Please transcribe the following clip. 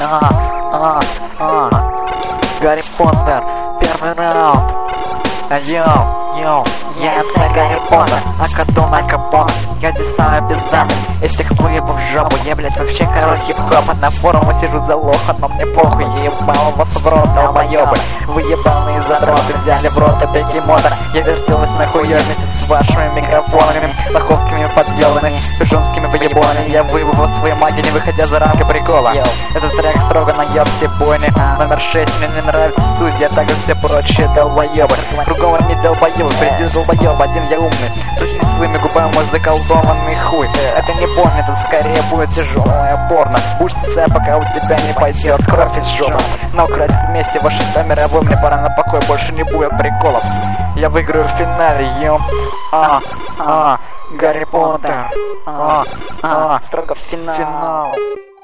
Гарри Поттер, первый раунд. Йоу, я это Гарри Поттер, Акадон Акапон. Я здесь самый пиздатый из всех выебов в жопу. Я, блять, вообще король хип-хопа. На форуме сижу за лоха, но мне похуй. Я ебал вас в рот, долбоёбы. Вы ебаные задроты, взяли в рот опеки мотор. Я вертелась нахуй вместе с вашими микрофонами, лоховскими подъёбами, пижонскими выебонами. Я выебал свои маги, не выходя за рамки прикола. Этот трек строго на все бойни. Номер 6 мне не нравится суть, я так и все прочие долбоёбы. Другого не долбоёбы, приди долбоёб, один я умный. Слушай своими губами мой заколдованный хуй. Это не больно, это скорее будет тяжелое порно. Будь сцеп, пока у тебя не пойдет кровь из жопы. Но украсть вместе ваши 100 мировой, мне пора на покой, больше не будет приколов. Я выиграю в финале, Гарри Поттер, строго в финал.